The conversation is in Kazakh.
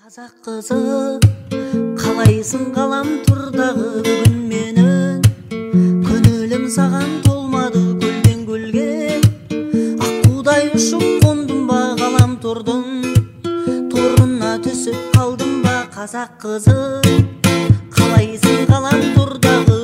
Қазақ қызы, қалайсың ғаламтордағы бүгін менің көңілім саған толмады көлден көлге. Аққудай ұшып қондым ба ғаламтордың торына түсіп қалдым ба. Қазақ қызы, қалайсың ғаламтордағы